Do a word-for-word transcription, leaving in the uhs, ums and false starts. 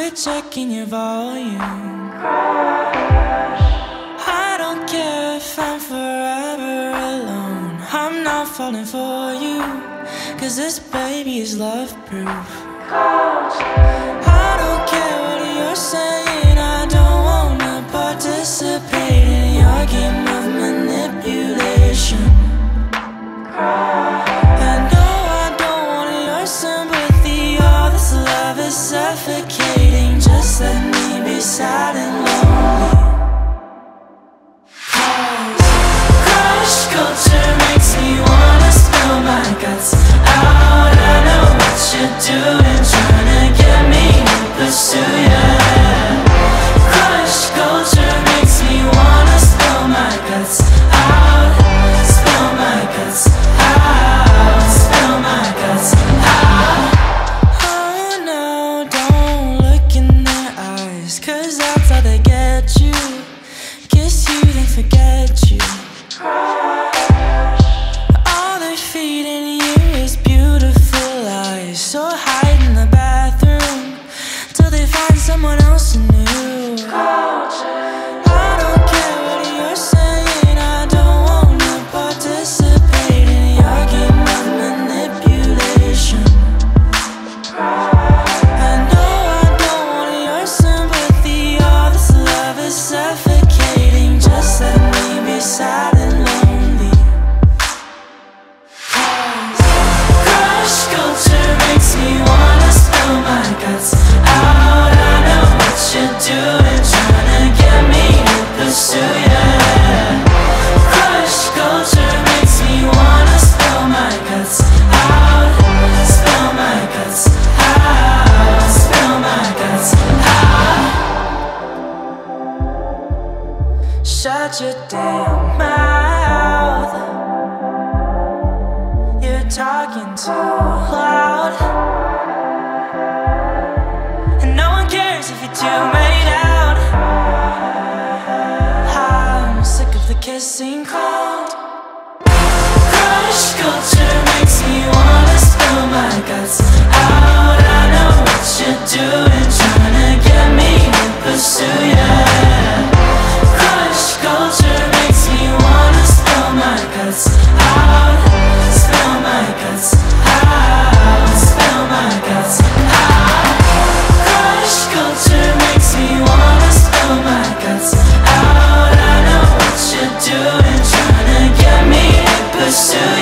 quit checking your volume. I don't care if I'm forever alone. I'm not falling for you, cause this baby is love proof. I don't care what you're saying, I don't wanna participate in your game of manipulation. I know I don't want your sympathy, all this love is suffocating. Just let me be sad and lonely. Cause crush culture makes me wanna spill my guts out. I know what you're doing, trying to get me to pursue ya. Crush culture makes me wanna spill my guts out. Spill my guts out. Spill my guts out. Oh no, don't look in their eyes, cause that's how they get you. Kiss you, then forget you. All they're feeding you is beautiful lies. So hide in the bathroom till they find someone else new. I don't care what you're saying, I don't wanna participate in your game of manipulation. I know I don't want your sympathy, all this love is suffocating. Just let me be sad and lonely. Cause crush culture makes me wanna spill my guts out. I know what you're doing, trying to get me to pursue ya. Crush culture makes me wanna spill my guts out. Spill my guts out. Spill my guts out. Shut your damn mouth. You're talking too loud, and no one cares if you're too made out. I'm sick of the kissing cold. Crush culture makes me wanna spill my guts out. I know what you're doing, trying to get me to pursue ya. Crush culture makes me wanna spill my guts out. Spill my guts out. Spill my guts out. Crush culture makes me wanna spill my guts out. I know what you're doing, trying to get me to pursue